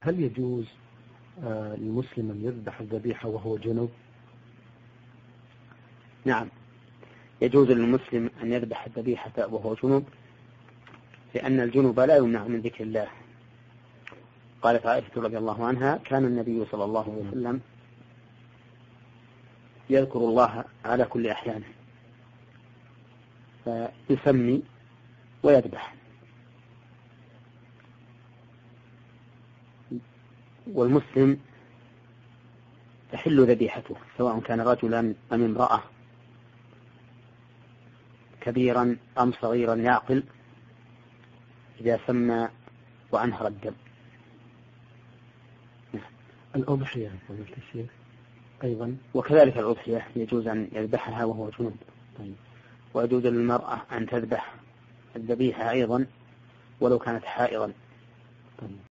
هل يجوز للمسلم أن يذبح الذبيحة وهو جنوب؟ نعم، يجوز للمسلم أن يذبح الذبيحة وهو جنوب، لأن الجنوب لا يمنع من ذكر الله. قالت عائشة رضي الله عنها: كان النبي صلى الله عليه وسلم يذكر الله على كل أحيانه، فيسمي ويذبح. والمسلم تحل ذبيحته سواء كان رجلا أم امرأة، كبيرا أم صغيرا يعقل، إذا سمى وأنهر الدم. الأضحية أيضا وكذلك الأضحية يجوز أن يذبحها وهو جنوب. ويجوز للمرأة أن تذبح الذبيحة أيضا ولو كانت حائضا.